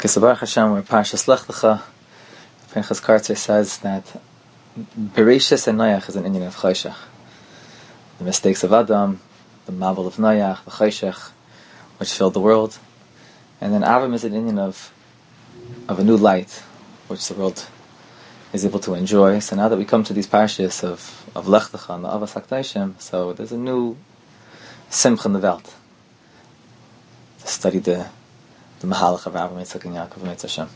Okay, so Baruch Hashem, we're Parshas Lech Lecha. Pinchas Kartzer says that Bereshis and Noach is an Indian of Choshech. The mistakes of Adam, the Mabel of Noach, the Choshech, which filled the world. And then Avram is an Indian of a new light, which the world is able to enjoy. So now that we come to these Parshas of Lech Lecha and the Avos HaKadoshim, so there's a new Simcha in the Welt. To study the Mahalach of Avraham, Yitzchak, and Yaakov, and Hashem.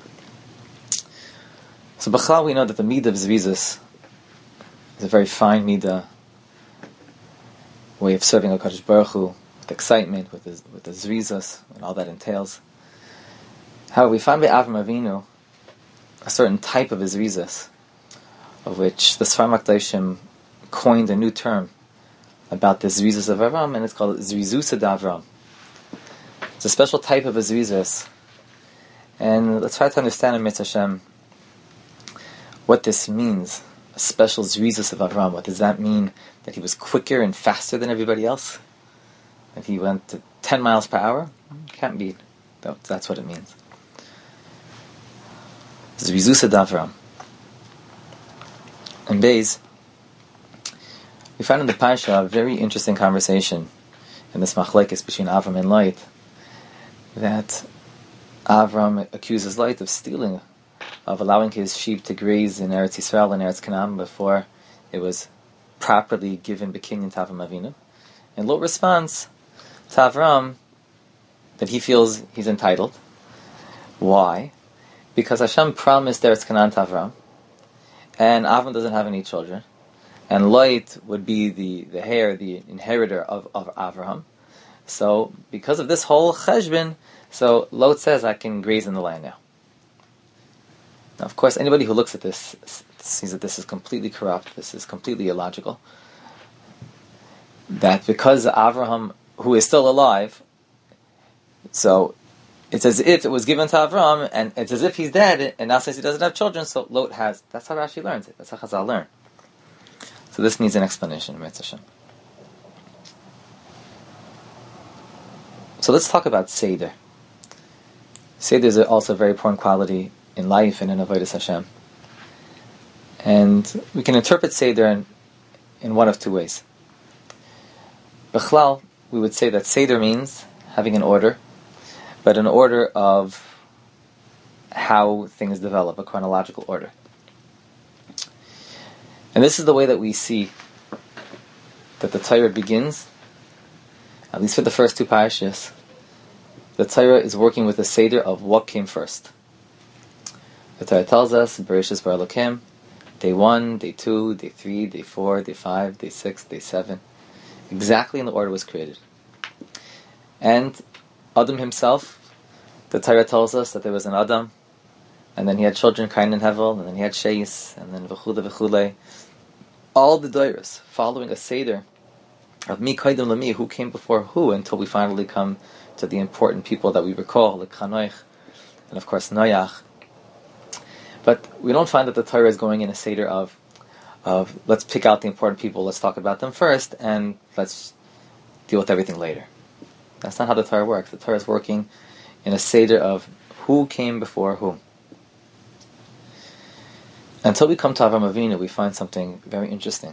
So, B'chlal, we know that the Midah of Zrizos is a very fine Midah, way of serving HaKadosh Baruch Hu, with excitement, with the Zrizos, and all that entails. However, we find by Avraham Avinu a certain type of Zrizos, of which the Sfarim HaKadoshim coined a new term about the Zrizos of Avraham, and it's called Zrizusa d'Avram. It's a special type of a Zrizos. And let's try to understand in Mitzvah Hashem what this means. A special Zrizos of Avram. What does that mean? That he was quicker and faster than everybody else? That he went to 10 miles per hour? Can't be. That's what it means. Zrizusa d'Avram. And Beis, we found in the Parsha a very interesting conversation in this machlekes between Avram and Lot, that Avram accuses Lot of stealing, of allowing his sheep to graze in Eretz Yisrael and Eretz Canaan before it was properly given Bekinyan to Avram Avinu. And Lot responds to Avram that he feels he's entitled. Why? Because Hashem promised Eretz Canaan to Avram, and Avram doesn't have any children, and Lot would be the heir, the inheritor of Avraham. So, because of this whole cheshbon, so Lot says, I can graze in the land now. Now, of course, anybody who looks at this sees that this is completely corrupt, this is completely illogical. That because Avraham, who is still alive, so it's as if it was given to Avraham, and it's as if he's dead, and now since he doesn't have children, so Lot has. That's how Rashi learns it. That's how Chazal learn. So this needs an explanation, Mitzvah Hashem. So let's talk about Seder. Seder is also a very important quality in life and in Avodas Hashem. And we can interpret Seder in one of two ways. B'chlal, we would say that Seder means having an order, but an order of how things develop, a chronological order. And this is the way that we see that the Torah begins, at least for the first two parashas. The Torah is working with a Seder of what came first. The Torah tells us, Bereshis bara Elokim, day 1, day 2, day 3, day 4, day 5, day 6, day 7. Exactly in the order it was created. And Adam himself, the Torah tells us that there was an Adam, and then he had children, Cain and Hevel, and then he had Sheis, and then v'chule. All the Doros, following a Seder of Mi Kaidem Lami, who came before who, until we finally come to the important people that we recall, like Chanoich, and of course Noach. But we don't find that the Torah is going in a Seder of let's pick out the important people, let's talk about them first, and let's deal with everything later. That's not how the Torah works. The Torah is working in a Seder of who came before who. Until we come to Avraham Avinu, we find something very interesting.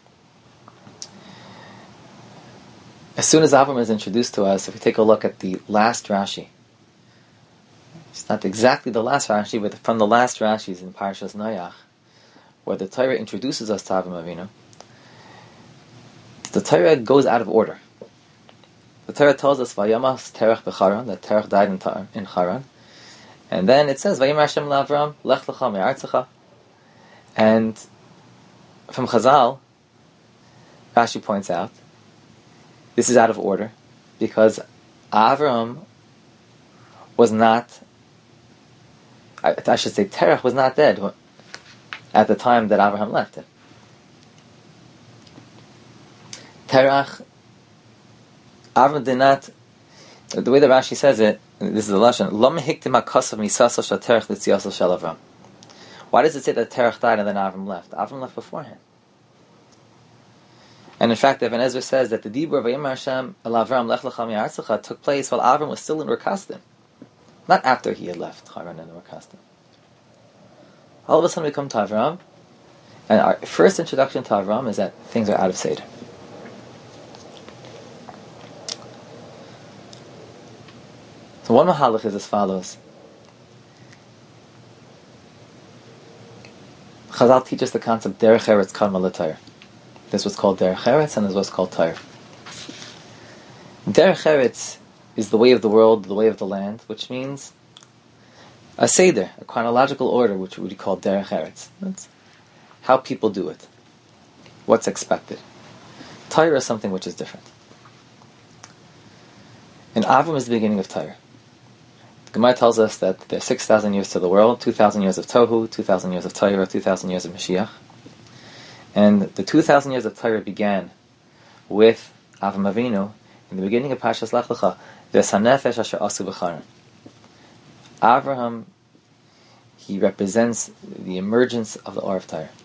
As soon as Avram is introduced to us, if we take a look at the last Rashi, it's not exactly the last Rashi, but from the last Rashis in Parshas Noach, where the Torah introduces us to Avraham Avinu, the Torah goes out of order. The Torah tells us, Vayamas Terach b'Charan, that Terach died in Charan, and then it says, Vayimar Hashem la'Avram, Lech lecha me'artzecha. And from Chazal, Rashi points out, this is out of order, because Avram was not, I should say Terach was not dead at the time that Avraham left him. Terach, Avram did not, the way that Rashi says it, this is the Lashon, Lo mehiktim hakasav misasa shel Terach l'tziyasa shel Avram. Why does it say that Terach died and then Avram left? Avram left beforehand. And in fact, Ibn Ezra says that the Dibur of Vayimar Hashem el Avram Lech Lecha Me'artzecha took place while Avram was still in Rekasdim. not after he had left Haran and Ur-Kasdim. All of a sudden we come to Avram, and our first introduction to Avram is that things are out of Seder. So one mahalach is as follows. Chazal teaches the concept Derech Eretz Kadma L'Torah. This was called Derech Eretz, and this was called Torah. Derech Eretz is the way of the world, the way of the land, which means a seder, a chronological order, which we would call Derech Eretz. That's how people do it. What's expected. Torah is something which is different. And Avram is the beginning of Torah. The Gemara tells us that there are 6,000 years to the world, 2,000 years of Tohu, 2,000 years of Torah, 2,000 years of Mashiach. And the 2,000 years of Torah began with Avram Avinu in the beginning of Parshas Lech Lecha. V'sanefesh asher asu b'charan. Avraham, he represents the emergence of the Or of Torah.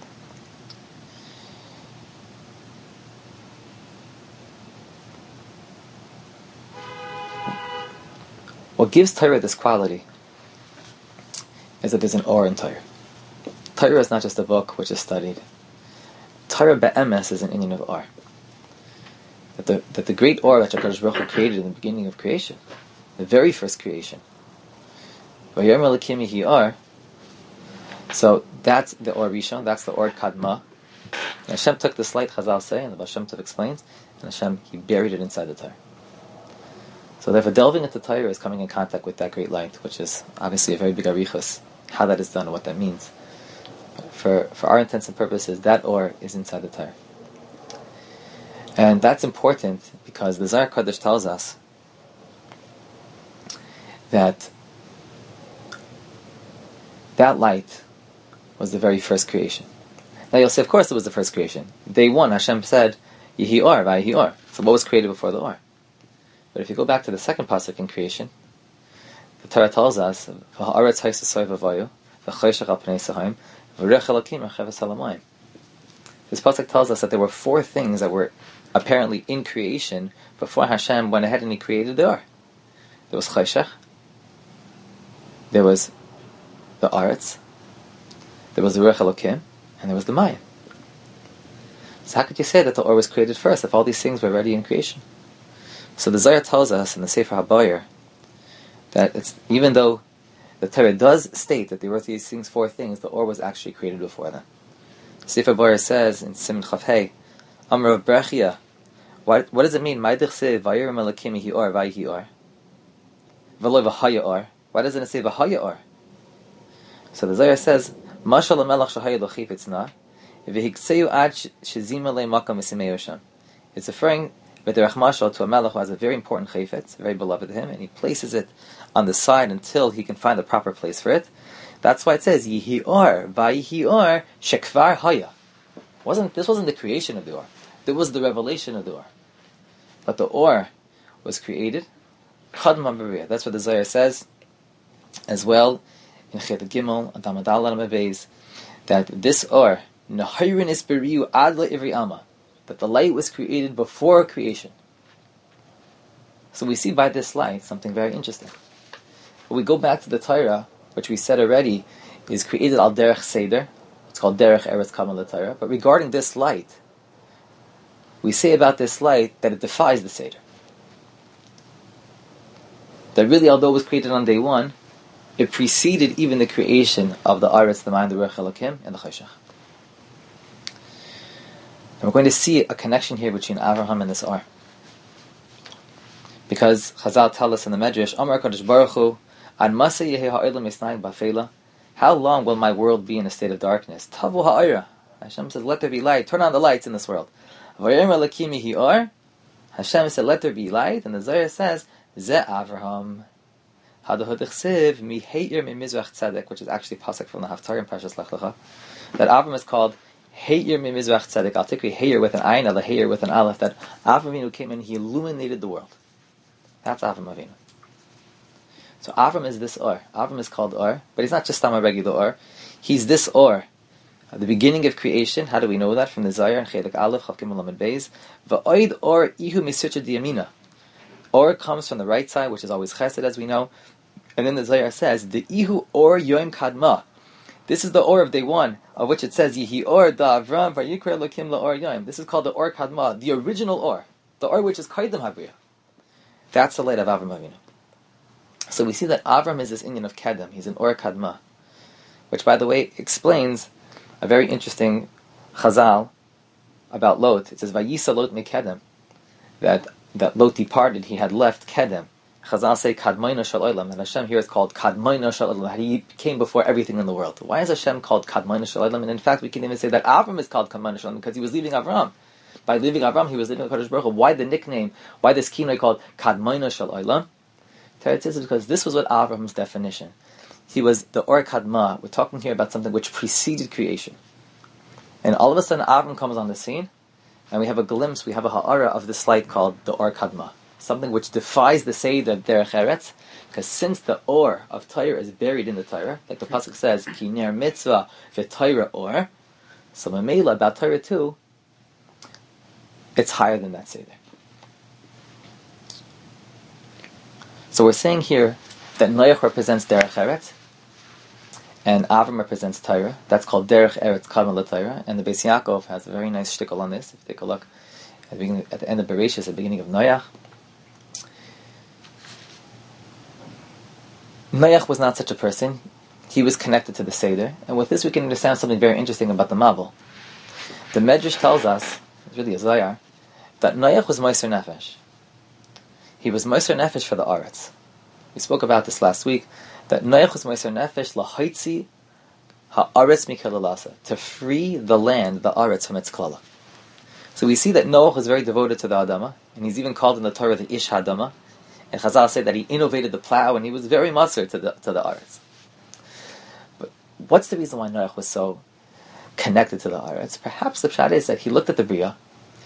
What gives Torah this quality is that there's an Or in Torah. Torah is not just a book which is studied. Torah be'emes is an inyan of Or. That the great Or that HaKadosh Baruch Hu created in the beginning of creation, the very first creation, Vayomer Elokim Yehi Or, so that's the Or Rishon, that's the Or Kadma. And Hashem took this light, Chazal say, and the Baal Shem Tov explains, and Hashem, he buried it inside the Torah. So therefore delving into Torah is coming in contact with that great light, which is obviously a very big arichos, how that is done and what that means. For our intents and purposes, that Or is inside the Torah. And that's important because the Zohar Kodesh tells us that that light was the very first creation. Now you'll say, of course it was the first creation. Day one, Hashem said, Yehi Or, Vayehi Or. So what was created before the Or? But if you go back to the second pasuk in creation, the Torah tells us, V'ha'aretz ha'yisosoy v'vayu, v'choshech al pnei sahaim, v'rech Elokim recheves halamayim. This pasuk tells us that there were four things that were apparently in creation before Hashem went ahead and He created the Or. There was choshech, there was the Aretz, there was the Ruach Elokim, and there was the Mayim. So how could you say that the Or was created first if all these things were already in creation? So the Zohar tells us in the Sefer HaBoyer that it's, even though the Torah does state that there were these things, four things, the Or was actually created before them. Sefer HaBoyer says in Siman Chaf Hey, Amar of Brechia, what does it mean? Ma'idich se vayirim Elokim Yehi Or, Vayehi Or. V'lo v'haya Or. Why doesn't it say v'haya Or? So the Zohar says, Mashal HaMelech shahaya lo chifetz na, v'hikseu ad shezima le makam v'simei Hashem. It's referring with the Rachmashal to a Melech who has a very important chayfetz, very beloved to him, and he places it on the side until he can find the proper place for it. That's why it says Yehi Or, Vayehi Or, Shekvar Haya. This wasn't the creation of the Or. It was the revelation of the Or. But the Or was created. Kadma B'riyah. That's what the Zohar says as well in Chet Gimel, Adam Adal Beis, that this Or, Nahirin is B'riyu Adla Ivri Alma, that the light was created before creation. So we see by this light something very interesting. When we go back to the Torah, which we said already is created al derech seder, it's called derech eretz kadma l'Torah, but regarding this light, we say about this light that it defies the seder. That really, although it was created on day one, it preceded even the creation of the Aretz, the mind, the Ruach Elokim, and the Choshech. And we're going to see a connection here between Avraham and this Or. Because Chazal tell us in the Medrash, Amar Kodesh Baruch Hu, Ad Masa Yehi Ha'olam Yisnayim Ba'feila. How long will my world be in a state of darkness? Tavu Ha'ira. Hashem says, let there be light. Turn on the lights in this world. V'yom Elokim Yehi Or. Hashem said, let there be light. And the Zohar says, Ze Avraham. Hadahu Dechsiv Mi Heir Mi Mizrach Tzedek, which is actually pasuk from the Haftarah in Parshas Lech Lecha. That Avram is called Heir Mi Mizrach Tzedek. I'll take Heir with an Ayin, Ala Heir with an Aleph. That Avram Avinu came in, he illuminated the world. That's Avram Avinu. So Avram is this Or. Avram is called Or, but he's not just a regular Or. He's this Or. At the beginning of creation, how do we know that? From the Zohar and Chelik Aleph, Chav Gimel Lamed Beis. V'oid Or Ihu Misircha Diyamina. Or comes from the right side, which is always Chesed, as we know. And then the Zohar says, the Ihu Or Yom Kadma. This is the Or of day one, of which it says, Yihi Or Da Avram Vayikra Elokim La Or Yom. This is called the Or Kadma, the original Or. The Or which is Kaidem Habriya. That's the light of Avram Avinu. So we see that Avram is this Indian of Kedem. He's an Or Kadma. Which, by the way, explains a very interesting Chazal about Lot. It says, Vayisa Lot Me Kedem. That Lot departed, he had left Kedem. Chazal say Kadmoina Shel Olam, and Hashem here is called Kadmoina Shel Olam. He came before everything in the world. Why is Hashem called Kadmoina Shel Olam? And in fact, we can even say that Avram is called Kadmoina Shel Olam because he was leaving Avram. By leaving Avram, he was leaving Kadosh Baruch Hu. Why the nickname? Why this kinoi called Kadmoina Shel Olam? Teretz is because this was what Avram's definition. He was the Or Kadma. We're talking here about something which preceded creation. And all of a sudden, Avram comes on the scene, and we have a glimpse, we have a ha'ara of this light called the Or Kadma. Something which defies the Seder of Derech Eretz, because since the Or of Torah is buried in the Torah, like the Pasuk says, Ki ner mitzvah v'Torah Or, so Mamela, about Torah too, it's higher than that Seder. So we're saying here that Noach represents Derech Eretz, and Avram represents Torah. That's called Derech Eretz Kadma LaTorah, and the Beis Yaakov has a very nice shtickle on this. If you take a look at the end of Bereshis, at the beginning of Noach. Noach was not such a person. He was connected to the Seder, and with this we can understand something very interesting about the Mabul. The Medrash tells us, it's really a Zohar, that Noach was Moser Nefesh. He was Moser Nefesh for the Aretz. We spoke about this last week, that Noach was Moser Nefesh lahaitzi ha'aretz mikalalasa, to free the land, the Aretz, from its klala. So we see that Noach was very devoted to the Adama, and he's even called in the Torah the Ish Hadama. And Chazal say that he innovated the plow, and he was very maser to the Aretz. But what's the reason why Noach was so connected to the Aretz? Perhaps the pshat is that he looked at the Bria,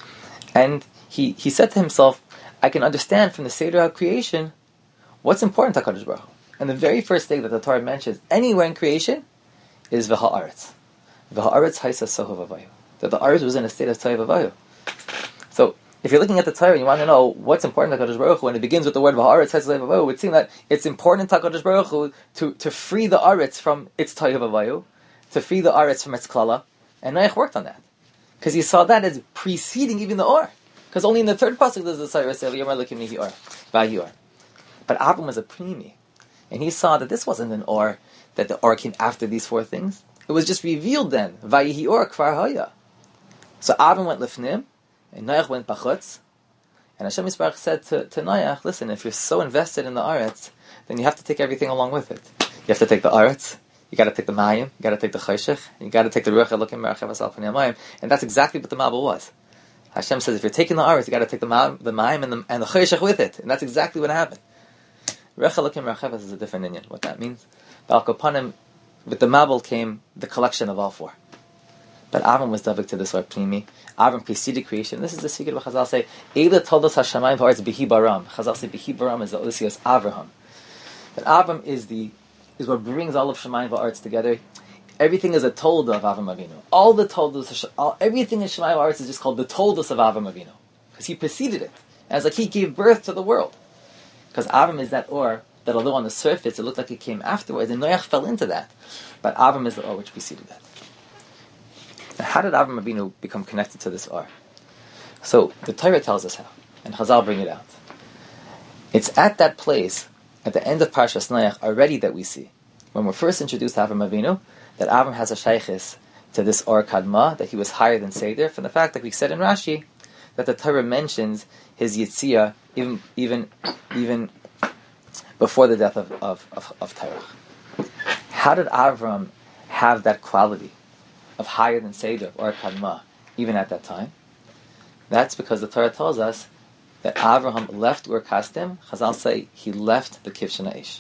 and he said to himself, I can understand from the Seder of creation what's important to HaKadosh Baruch Hu. And the very first thing that the Torah mentions anywhere in creation is V'ha'aretz. V'ha'aretz haisa sohav avayu. That the Aretz was in a state of tohav avayu. So, if you're looking at the Torah and you want to know what's important to HaKadosh Baruch Hu, and it begins with the word V'ha'aretz haisa sohav avayu, it would seem that it's important to HaKadosh Baruch Hu to free the Aretz from its tohav avayu, to free the Aretz from its klala, and Noach worked on that. Because he saw that as preceding even the Or. Because only in the third pasuk does the Torah say, V'yomer Elokim Yehi Or, V'ahi Or. But Avram was a primi, and he saw that this wasn't an Or, that the Or came after these four things. It was just revealed then. V'ahi Or Kvar Haya. So Avram went lifnim, and Noach went bachutz, and Hashem Yisbarach said to Noach, listen, if you're so invested in the Aretz, then you have to take everything along with it. You have to take the Aretz, you got to take the Mayim, you got to take the Choshech, you got to take the Ruach Elokim Merachav Asal Pnei Hamayim, and that's exactly what the Mabul was. Hashem says, if you're taking the Aretz, you got to take the Mayim and the Choshech with it, and that's exactly what happened. Ruach Elokim Merachav is a different Inyan. What that means, Ba'al Kopanim, with the Mabul came the collection of all four. But Avram was davik to this or Pnimi. Avram preceded creation. This is the secret of Chazal say, Eila Toldos HaShamayim V'Aretz Bihi Baram. Chazal say, Bihi Baram is the Osios Avraham. But Avram is what brings all of Shamayim V'Aretz together. Everything is a tolda of Avram Avinu. All the toldos, everything in Shamayim V'Aretz is just called the toldos of Avram Avinu. Because he preceded it. And it's like he gave birth to the world. Because Avram is that or, that although on the surface it looked like it came afterwards, and Noach fell into that. But Avram is the or which preceded that. Now, how did Avram Avinu become connected to this or? So, the Torah tells us how, and Chazal bring it out. It's at that place, at the end of Parshas Noach, already that we see, when we're first introduced to Avram Avinu, that Avram has a shaykhis to this or kadma, that he was higher than Seder, from the fact that we said in Rashi, that the Torah mentions his Yitzia even before the death of Terach. How did Avram have that quality of higher than Seder or Kadma, even at that time? That's because the Torah tells us that Avraham left Ur Kasdim. Chazal say he left the Kivshan Aish.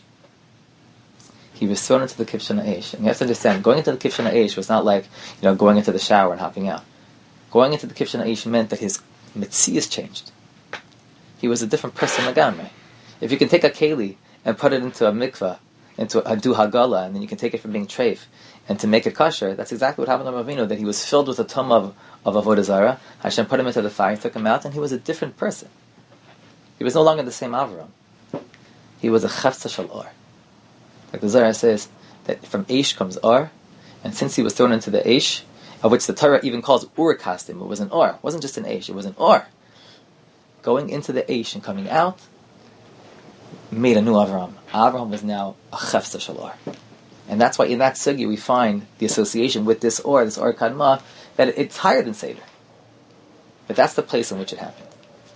He was thrown into the Kivshan Aish. And you have to understand, going into the Kivshan Aish was not like, going into the shower and hopping out. Going into the Kivshan Aish meant that his Metzias changed. He was a different person, Magamre. If you can take a keli and put it into a mikveh, into a du hagala, and then you can take it from being treif and to make it kosher, that's exactly what happened to Avinu, that he was filled with a tum of Avodah Zarah. Hashem put him into the fire, took him out, and he was a different person. He was no longer the same Avram. He was a chefza shel or. Like the Zohar says that from Eish comes Or, and since he was thrown into the Eish, of which the Torah even calls Ur-Kastim, it was an Or. It wasn't just an Eish, it was an Or. Going into the Eish and coming out made a new Avraham. Avraham was now a Chefsa Shel Or. And that's why in that Sugi we find the association with this Or Kadma, that it's higher than Seder. But that's the place in which it happened.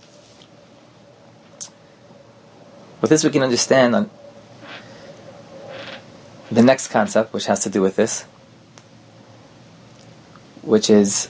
With this we can understand on the next concept, which has to do with this, which is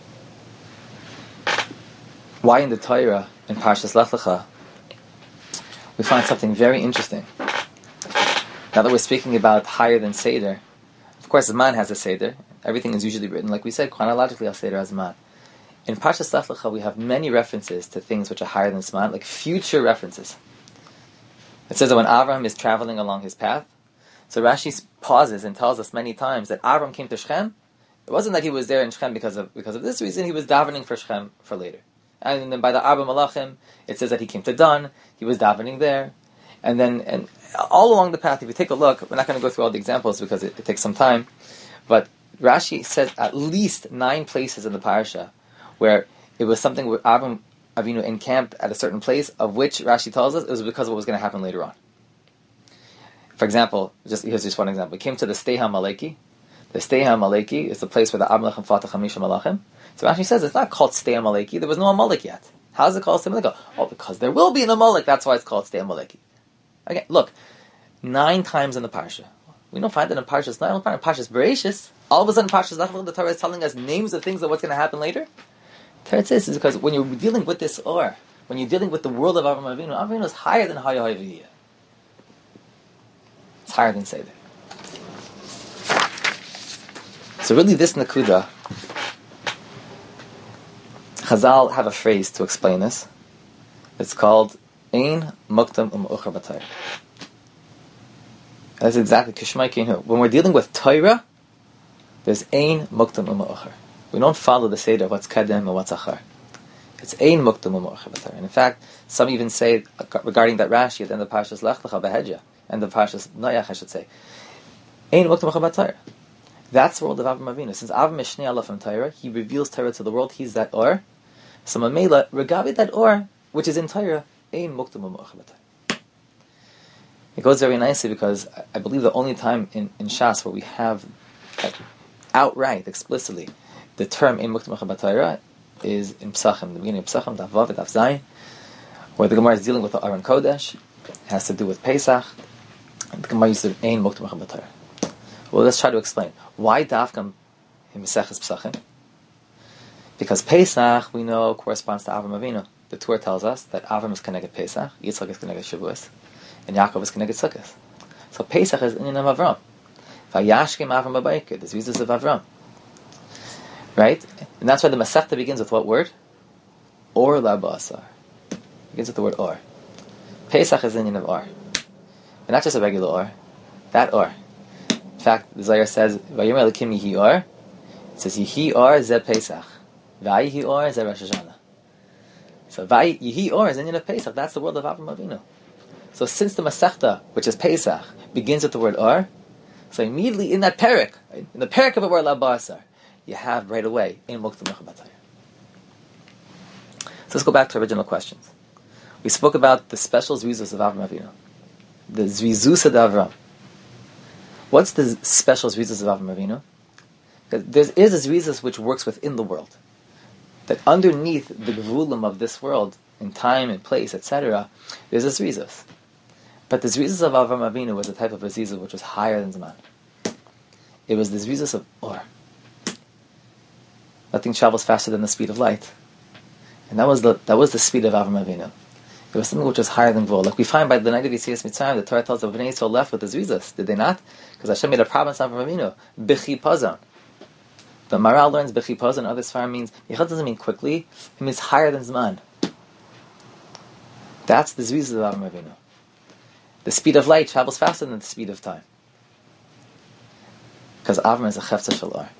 why in the Torah, in Parshas Lech Lecha, we find something very interesting. Now that we're speaking about higher than Seder, of course Zman has a Seder. Everything is usually written, like we said, chronologically al Seder Zman. In Parshas Lech Lecha we have many references to things which are higher than Zman, like future references. It says that when Avram is traveling along his path, so Rashi pauses and tells us many times that Avram came to Shechem. It wasn't that he was there in Shechem because of this reason. He was davening for Shechem for later. And then by the Arba Malachim, it says that he came to Dan. He was davening there, and all along the path. If you take a look, we're not going to go through all the examples because it takes some time. But Rashi says at least 9 places in the parasha where it was something where Avram Avinu encamped at a certain place, of which Rashi tells us it was because of what was going to happen later on. For example, here's just one example. He came to the Stei HaMaleki. The Stei HaMaleki is the place where the Amalekh fought the Chamisha Malachim. So Rashi says it's not called Stei HaMaleki. There was no Amalek yet. How is it called Stei HaMaleki? Oh, because there will be an Amalek. That's why it's called Stei HaMaleki. Okay, look. 9 times in the Parsha. We don't find it in Parshas Nahal, in Parshas Bereshis. All of a sudden, Parshas Nahal, the Torah is telling us names of things of what's going to happen later. The Torah says is because when you're dealing with this Or, when you're dealing with the world of Avram Avinu is higher than Haya Hayaviyah. It's higher than Seder. So really this Nakuda, Chazal have a phrase to explain this. It's called Ein Muktam U'Ma'ucher B'Torah. That's exactly Kishmai Keinu. When we're dealing with Torah, there's Ein Muktam U'Ma'ucher. We don't follow the Seder of what's Kadem and what's Achar. It's Ein Muktam U'Ma'ucher B'Torah. And in fact, some even say regarding that Rashi at the end of Parshas Lech Lecha Behedja, and the Parshas Noach, I should say, Ein Muktam U'Ma'ucher B'Torah. That's the world of Avram Avinu. Since Avram is Shnei Allah from Torah, he reveals Torah to the world. He's that Or. So Mamela, regabi that Or, which is in Torah, Ein Muktam U'Ma'ucher B'Torah. It goes very nicely because I believe the only time in Shas where we have outright, explicitly, the term Ein Muktam U'Ma'ucher B'Torah is in Psachim, the beginning of Psachim, Daf Vav, Daf Zayin, where the Gemara is dealing with the Aron Kodesh. It has to do with Pesach. And the Gemara uses Ein Muktam U'Ma'ucher B'Torah. Well, let's try to explain. Why Dafkam in Maseches Psachim? Because Pesach, we know, corresponds to Avram Avinu. The Torah tells us that Avram is connected Pesach, Yitzchak is connected Shavuos, and Yaakov is connected Sukkot. So Pesach is in of Avram. Vayashkem Avram Abayker, the Zvizus of Avram. Right? And that's why the Masechta begins with what word? Or Labasar. Begins with the word Or. Pesach is in of Or. And not just a regular Or. That Or. In fact, the Zohar says, "Vayomer Elokim Yihi Or." It says, "Yihi Or Ze Pesach, Vayihi Or Ze Rosh Hashanah." So, Yihi Or is in of Pesach. That's the world of Avram Avinu. So, since the Masechta, which is Pesach, begins with the word Or, so immediately in that parak, in the parak of the word Labasar, you have right away Ein Muktam U'Ma'ucher B'Torah. So let's go back to original questions. We spoke about the special Zvizus of Avram Avinu, the Zvizus of Avram. What's the special Zvizus of Avram Avinu? There is a Zvizus which works within the world. That underneath the Gevulim of this world, in time and place, etc., there's a Zvizus. But the Zvizus of Avram Avinu was a type of Zvizus which was higher than Zman. It was the Zvizus of Or. Nothing travels faster than the speed of light. And that was the speed of Avram Avinu. It was something which was higher than Gvul. Like we find by the night of Yetzias Mitzrayim, the Torah tells us Bnei Yisrael left with the Zvizus. Did they not? Because Hashem made a promise to Avram Avinu. B'chipazon. The Maral learns B'chipazon, other Sfarim means, Yichad doesn't mean quickly, it means higher than Zman. That's the Zvizus of Avram Avinu. The speed of light travels faster than the speed of time. Because Avram is a Chefza Shel Or.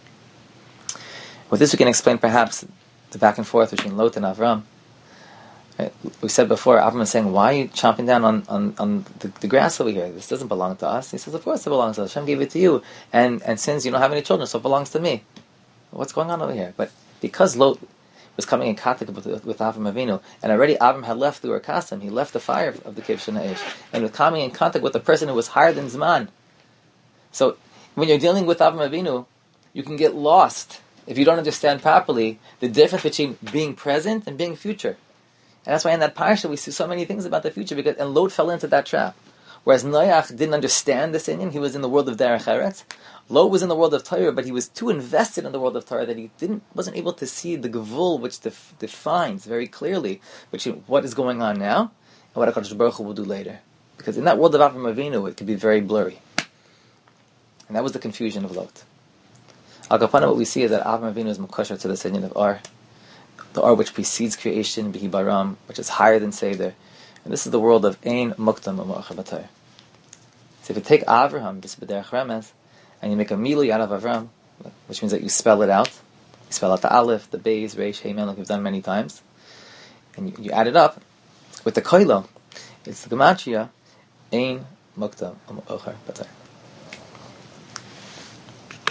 With this we can explain perhaps the back and forth between Lot and Avram. Right? We said before, Avram is saying, why are you chomping down on the grass over here? This doesn't belong to us. He says, of course it belongs to us. Hashem gave it to you. And since you don't have any children, so it belongs to me. What's going on over here? But because Lot was coming in contact with Avram Avinu, and already Avram had left the Ur Kasdim, he left the fire of the Kev Shana and was coming in contact with a person who was higher than Zman. So when you're dealing with Avram Avinu, you can get lost if you don't understand properly the difference between being present and being future. And that's why in that parsha we see so many things about the future, and Lot fell into that trap. Whereas Noach didn't understand this Inyan, he was in the world of Derech Eretz. Lot was in the world of Torah, but he was too invested in the world of Torah that he wasn't able to see the Gevul, which defines very clearly between what is going on now and what HaKadosh Baruch Hu will do later. Because in that world of Avram Avinu, it could be very blurry. And that was the confusion of Lot. Al Kapana, what we see is that Avram Avinu is Mukasher to the Inyan of Ar, the Ar which precedes creation, Bihi Baram, which is higher than Seder. And this is the world of Ein Muktam U'Ma'achar B'Torah. So if you take Avraham, this B'derech Remez, and you make a Milui out of Avram, which means that you spell it out. You spell out the Aleph, the Beis, Reish, Hey, Men, like we've done many times. And you add it up with the Koilo. It's the Gematria, Ein Muktam U'Ma'achar B'Torah.